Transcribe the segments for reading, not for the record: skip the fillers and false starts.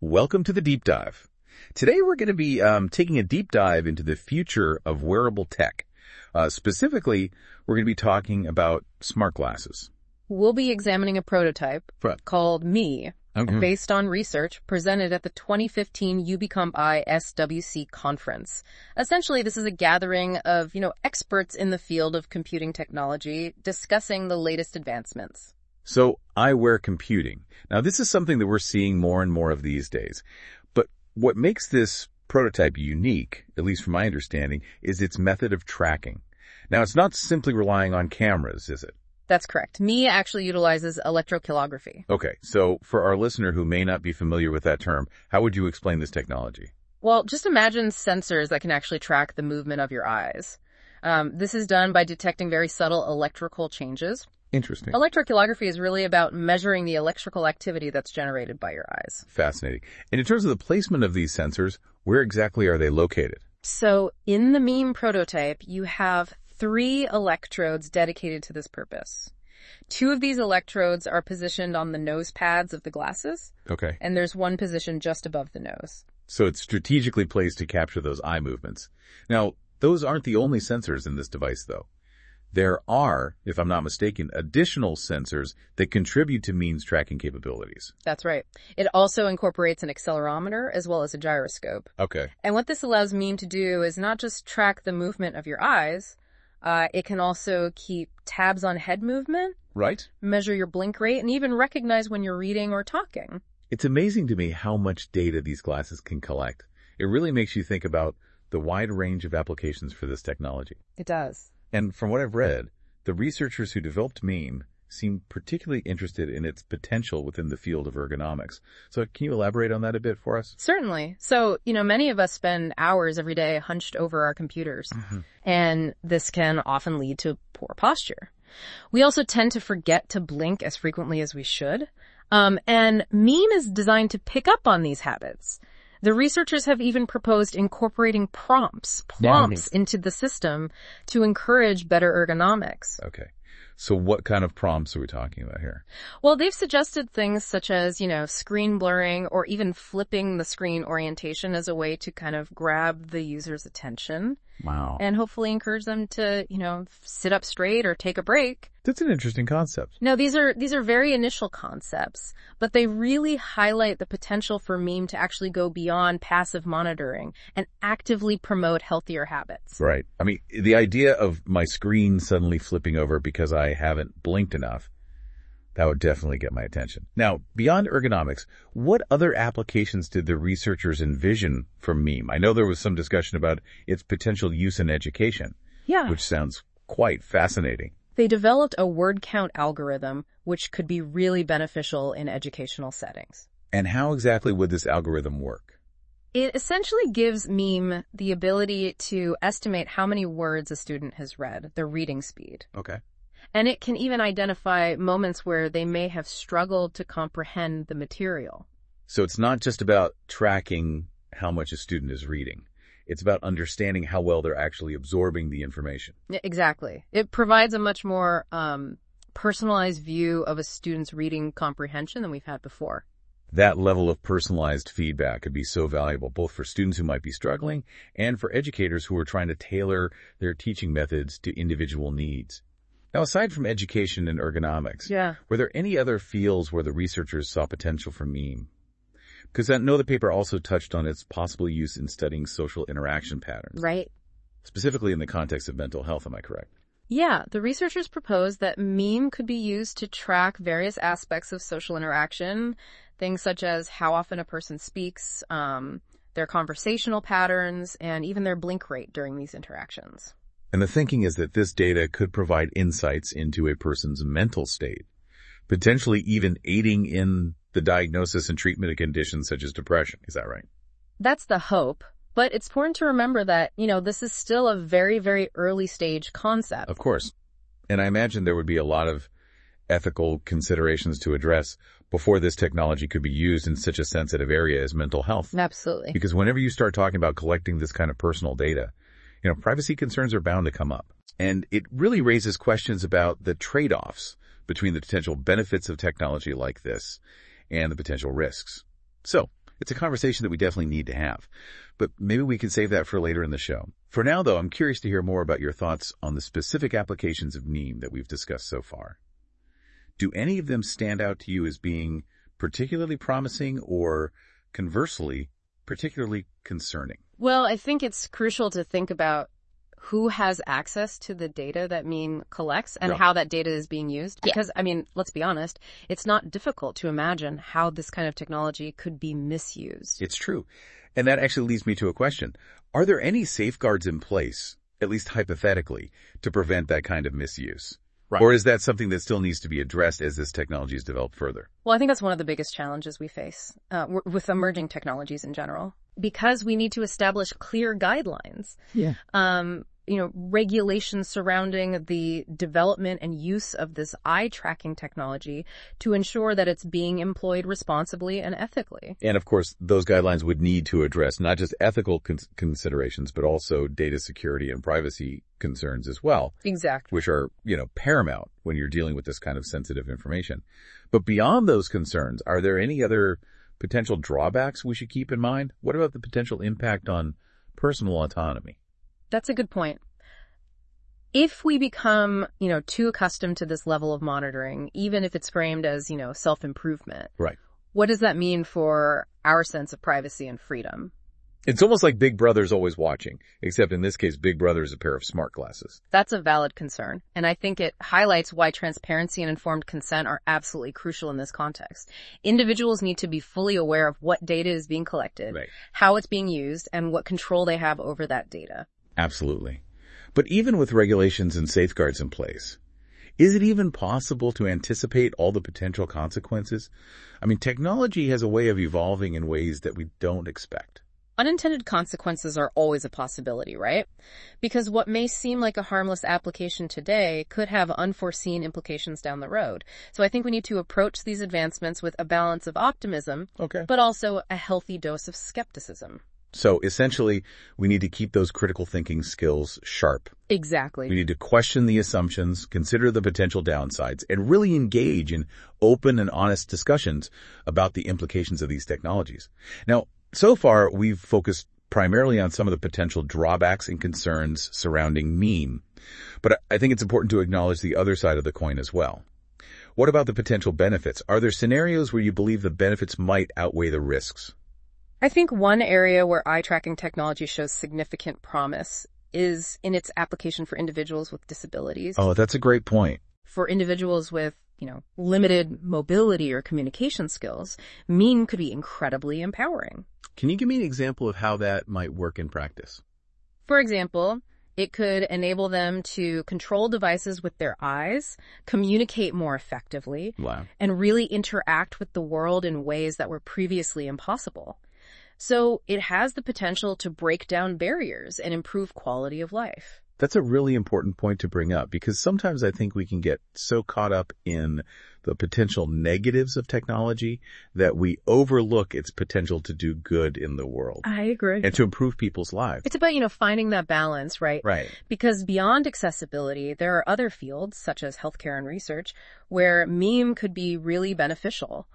Welcome to the Deep Dive. Today we're going to be taking a deep dive into the future of wearable tech. Specifically, we're going to be talking about smart glasses. We'll be examining a prototype called Me, based on research presented at the 2015 UBComp SWC conference. Essentially, this is a gathering of, experts in the field of computing technology discussing the latest advancements. So, eyewear computing. Now, this is something that we're seeing more and more of these days. But what makes this prototype unique, at least from my understanding, is its method of tracking. Now, it's not simply relying on cameras, is it? That's correct. Me actually utilizes electrocalography. Okay, so for our listener who may not be familiar with that term, how would you explain this technology? Well, just imagine sensors that can actually track the movement of your eyes. This is done by detecting very subtle electrical changes. Interesting. Electrocalography is really about measuring the electrical activity that's generated by your eyes. Fascinating. And in terms of the placement of these sensors, where exactly are they located? So in the MEME prototype, you have 3 electrodes dedicated to this purpose. 2 of these electrodes are positioned on the nose pads of the glasses. Okay. And there's one position just above the nose. So it's strategically placed to capture those eye movements. Now, those aren't the only sensors in this device, though. There are, if I'm not mistaken, additional sensors that contribute to MEME's tracking capabilities. That's right. It also incorporates an accelerometer as well as a gyroscope. Okay. And what this allows MEME to do is not just track the movement of your eyes, it can also keep tabs on head movement, right, measure your blink rate, and even recognize when you're reading or talking. It's amazing to me how much data these glasses can collect. It really makes you think about the wide range of applications for this technology. It does. And from what I've read, the researchers who developed MEME seem particularly interested in its potential within the field of ergonomics. So can you elaborate on that a bit for us? Certainly. So, many of us spend hours every day hunched over our computers, and this can often lead to poor posture. We also tend to forget to blink as frequently as we should. And MEME is designed to pick up on these habits. The researchers have even proposed incorporating prompts into the system to encourage better ergonomics. Okay. So what kind of prompts are we talking about here? Well, they've suggested things such as, screen blurring or even flipping the screen orientation as a way to kind of grab the user's attention. Wow. And hopefully encourage them to, sit up straight or take a break. That's an interesting concept. No, these are very initial concepts, but they really highlight the potential for MEME to actually go beyond passive monitoring and actively promote healthier habits. Right. I mean, the idea of my screen suddenly flipping over because I haven't blinked enough, that would definitely get my attention. Now, beyond ergonomics, what other applications did the researchers envision for MEME? I know there was some discussion about its potential use in education. Yeah. Which sounds quite fascinating. They developed a word count algorithm, which could be really beneficial in educational settings. And how exactly would this algorithm work? It essentially gives MEME the ability to estimate how many words a student has read, their reading speed. Okay. And it can even identify moments where they may have struggled to comprehend the material. So it's not just about tracking how much a student is reading. It's about understanding how well they're actually absorbing the information. Exactly. It provides a much more personalized view of a student's reading comprehension than we've had before. That level of personalized feedback could be so valuable, both for students who might be struggling and for educators who are trying to tailor their teaching methods to individual needs. Now, aside from education and ergonomics, were there any other fields where the researchers saw potential for MEME? Because I know the paper also touched on its possible use in studying social interaction patterns. Right. Specifically in the context of mental health, am I correct? Yeah, the researchers proposed that MEME could be used to track various aspects of social interaction, things such as how often a person speaks, their conversational patterns, and even their blink rate during these interactions. And the thinking is that this data could provide insights into a person's mental state, potentially even aiding in the diagnosis and treatment of conditions such as depression. Is that right? That's the hope. But it's important to remember that, this is still a very, very early stage concept. Of course. And I imagine there would be a lot of ethical considerations to address before this technology could be used in such a sensitive area as mental health. Absolutely. Because whenever you start talking about collecting this kind of personal data, privacy concerns are bound to come up. And it really raises questions about the trade-offs between the potential benefits of technology like this and the potential risks. So, It's a conversation that we definitely need to have. But maybe we can save that for later in the show. For now, though, I'm curious to hear more about your thoughts on the specific applications of Neem that we've discussed so far. Do any of them stand out to you as being particularly promising or, conversely, particularly concerning? Well, I think it's crucial to think about who has access to the data that Neem collects and how that data is being used. Because, I mean, let's be honest, it's not difficult to imagine how this kind of technology could be misused. It's true. And that actually leads me to a question. Are there any safeguards in place, at least hypothetically, to prevent that kind of misuse? Right. Or is that something that still needs to be addressed as this technology is developed further? Well, I think that's one of the biggest challenges we face with emerging technologies in general, because we need to establish clear guidelines. Regulations surrounding the development and use of this eye tracking technology to ensure that it's being employed responsibly and ethically. And of course, those guidelines would need to address not just ethical considerations, but also data security and privacy concerns as well. Exactly. Which are, paramount when you're dealing with this kind of sensitive information. But beyond those concerns, are there any other potential drawbacks we should keep in mind? What about the potential impact on personal autonomy? That's a good point. If we become, too accustomed to this level of monitoring, even if it's framed as, self-improvement, right? What does that mean for our sense of privacy and freedom? It's almost like Big Brother's always watching, except in this case, Big Brother is a pair of smart glasses. That's a valid concern, and I think it highlights why transparency and informed consent are absolutely crucial in this context. Individuals need to be fully aware of what data is being collected, right, how it's being used, and what control they have over that data. Absolutely. But even with regulations and safeguards in place, is it even possible to anticipate all the potential consequences? I mean, technology has a way of evolving in ways that we don't expect. Unintended consequences are always a possibility, right? Because what may seem like a harmless application today could have unforeseen implications down the road. So I think we need to approach these advancements with a balance of optimism, but also a healthy dose of skepticism. So essentially, we need to keep those critical thinking skills sharp. Exactly. We need to question the assumptions, consider the potential downsides, and really engage in open and honest discussions about the implications of these technologies. Now, so far, we've focused primarily on some of the potential drawbacks and concerns surrounding Neem. But I think it's important to acknowledge the other side of the coin as well. What about the potential benefits? Are there scenarios where you believe the benefits might outweigh the risks? I think one area where eye tracking technology shows significant promise is in its application for individuals with disabilities. Oh, that's a great point. For individuals with, limited mobility or communication skills, Neem could be incredibly empowering. Can you give me an example of how that might work in practice? For example, it could enable them to control devices with their eyes, communicate more effectively, and really interact with the world in ways that were previously impossible. So it has the potential to break down barriers and improve quality of life. That's a really important point to bring up, because sometimes I think we can get so caught up in the potential negatives of technology that we overlook its potential to do good in the world. I agree. And to improve people's lives. It's about, finding that balance, right? Right. Because beyond accessibility, there are other fields, such as healthcare and research, where Neem could be really beneficial.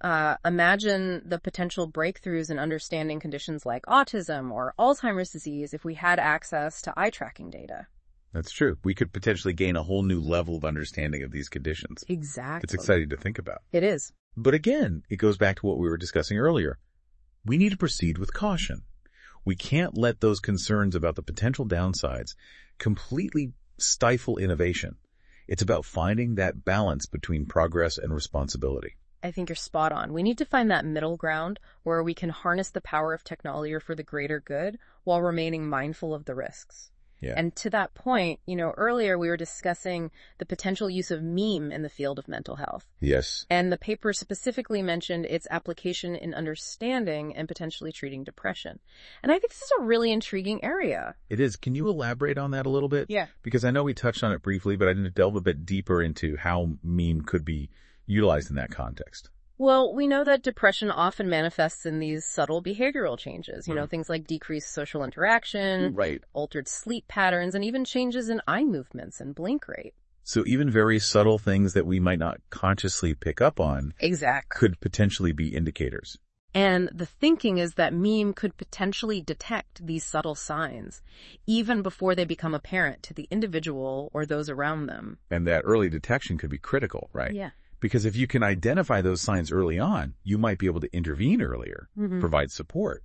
Imagine the potential breakthroughs in understanding conditions like autism or Alzheimer's disease if we had access to eye tracking data. That's true. We could potentially gain a whole new level of understanding of these conditions. Exactly. It's exciting to think about. It is. But again, it goes back to what we were discussing earlier. We need to proceed with caution. We can't let those concerns about the potential downsides completely stifle innovation. It's about finding that balance between progress and responsibility. I think you're spot on. We need to find that middle ground where we can harness the power of technology for the greater good while remaining mindful of the risks. Yeah. And to that point, earlier we were discussing the potential use of Neem in the field of mental health. Yes. And the paper specifically mentioned its application in understanding and potentially treating depression. And I think this is a really intriguing area. It is. Can you elaborate on that a little bit? Yeah. Because I know we touched on it briefly, but I didn't delve a bit deeper into how Neem could be utilized in that context. Well, we know that depression often manifests in these subtle behavioral changes, things like decreased social interaction, altered sleep patterns, and even changes in eye movements and blink rate. So even very subtle things that we might not consciously pick up on could potentially be indicators. And the thinking is that meme could potentially detect these subtle signs, even before they become apparent to the individual or those around them. And that early detection could be critical, right? Yeah. Because if you can identify those signs early on, you might be able to intervene earlier, provide support,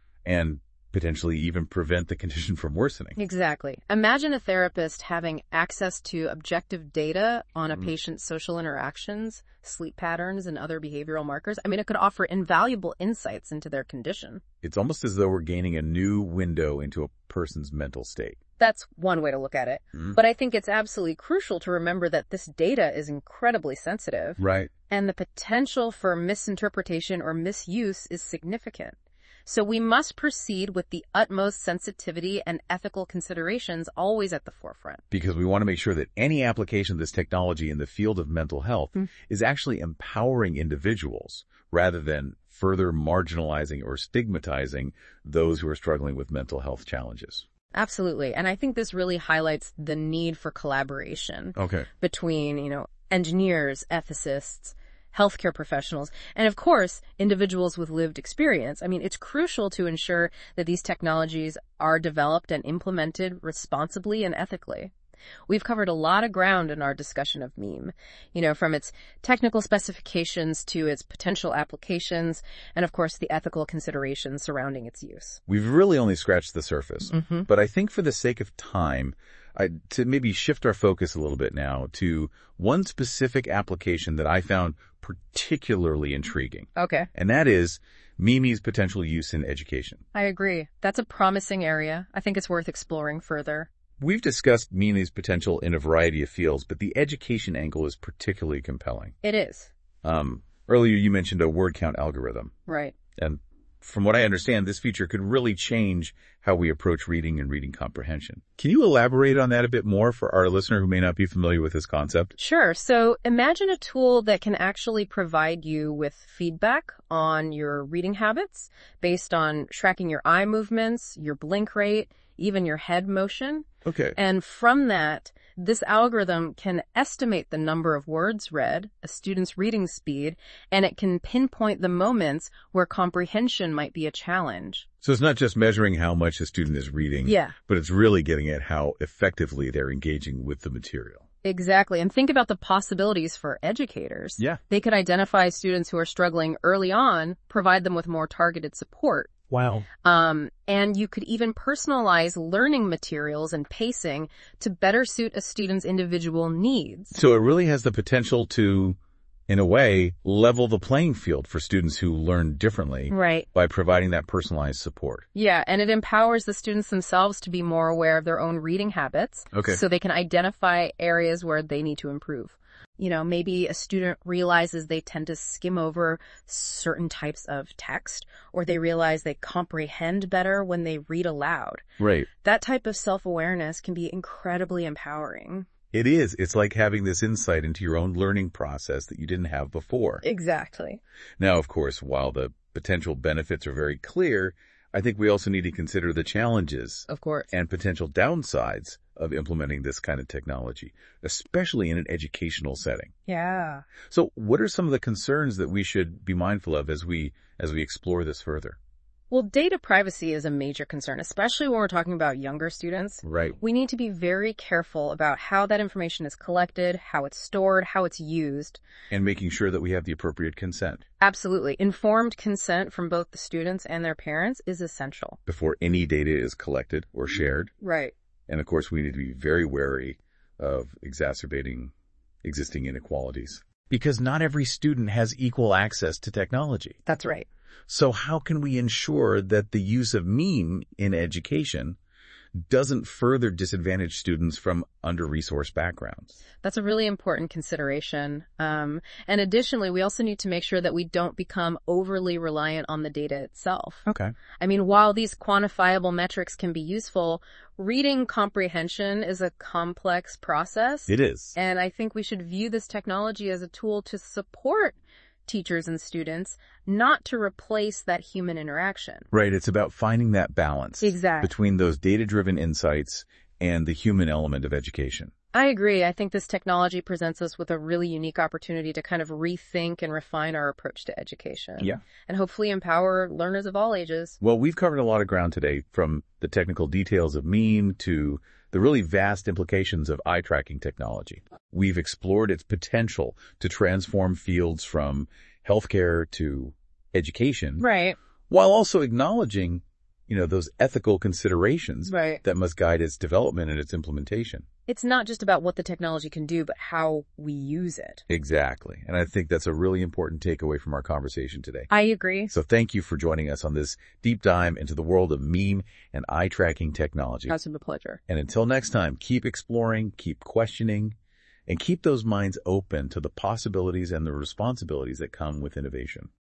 and potentially even prevent the condition from worsening. Exactly. Imagine a therapist having access to objective data on a patient's social interactions, sleep patterns, and other behavioral markers. I mean, it could offer invaluable insights into their condition. It's almost as though we're gaining a new window into a person's mental state. That's one way to look at it. But I think it's absolutely crucial to remember that this data is incredibly sensitive. Right. And the potential for misinterpretation or misuse is significant. So we must proceed with the utmost sensitivity and ethical considerations always at the forefront. Because we want to make sure that any application of this technology in the field of mental health is actually empowering individuals rather than further marginalizing or stigmatizing those who are struggling with mental health challenges. Absolutely. And I think this really highlights the need for collaboration between, engineers, ethicists, healthcare professionals, and of course, individuals with lived experience. I mean, it's crucial to ensure that these technologies are developed and implemented responsibly and ethically. We've covered a lot of ground in our discussion of meme, from its technical specifications to its potential applications, and of course, the ethical considerations surrounding its use. We've really only scratched the surface, but I think for the sake of time, to maybe shift our focus a little bit now to one specific application that I found particularly intriguing. Okay. And that is Mimi's potential use in education. I agree. That's a promising area. I think it's worth exploring further. We've discussed Mimi's potential in a variety of fields, but the education angle is particularly compelling. It is. Earlier you mentioned a word count algorithm. Right. And from what I understand, this feature could really change how we approach reading and reading comprehension. Can you elaborate on that a bit more for our listener who may not be familiar with this concept? Sure. So imagine a tool that can actually provide you with feedback on your reading habits based on tracking your eye movements, your blink rate, even your head motion. Okay. And from that, this algorithm can estimate the number of words read, a student's reading speed, and it can pinpoint the moments where comprehension might be a challenge. So it's not just measuring how much a student is reading, but it's really getting at how effectively they're engaging with the material. Exactly. And think about the possibilities for educators. Yeah. They could identify students who are struggling early on, provide them with more targeted support. Wow. And you could even personalize learning materials and pacing to better suit a student's individual needs. So it really has the potential to, in a way, level the playing field for students who learn differently. Right. By providing that personalized support. Yeah, and it empowers the students themselves to be more aware of their own reading habits. Okay. So they can identify areas where they need to improve. Maybe a student realizes they tend to skim over certain types of text, or they realize they comprehend better when they read aloud. Right. That type of self-awareness can be incredibly empowering. It is. It's like having this insight into your own learning process that you didn't have before. Exactly. Now, of course, while the potential benefits are very clear, I think we also need to consider the challenges. Of course. And potential downsides of implementing this kind of technology, especially in an educational setting. Yeah. So what are some of the concerns that we should be mindful of as we explore this further? Well, data privacy is a major concern, especially when we're talking about younger students. Right. We need to be very careful about how that information is collected, how it's stored, how it's used. And making sure that we have the appropriate consent. Absolutely. Informed consent from both the students and their parents is essential. Before any data is collected or shared. Right. And of course, we need to be very wary of exacerbating existing inequalities. Because not every student has equal access to technology. That's right. So how can we ensure that the use of meme in education doesn't further disadvantage students from under-resourced backgrounds? That's a really important consideration. And additionally, we also need to make sure that we don't become overly reliant on the data itself. Okay. I mean, while these quantifiable metrics can be useful, reading comprehension is a complex process. It is. And I think we should view this technology as a tool to support teachers and students, not to replace that human interaction. Right. It's about finding that balance. Exactly. Between those data-driven insights and the human element of education. I agree. I think this technology presents us with a really unique opportunity to kind of rethink and refine our approach to education. Yeah. And hopefully empower learners of all ages. Well, we've covered a lot of ground today, from the technical details of meme to the really vast implications of eye tracking technology. We've explored its potential to transform fields from healthcare to education, Right. while also acknowledging, those ethical considerations Right. that must guide its development and its implementation. It's not just about what the technology can do, but how we use it. Exactly. And I think that's a really important takeaway from our conversation today. I agree. So thank you for joining us on this deep dive into the world of meme and eye tracking technology. It's been a pleasure. And until next time, keep exploring, keep questioning, and keep those minds open to the possibilities and the responsibilities that come with innovation.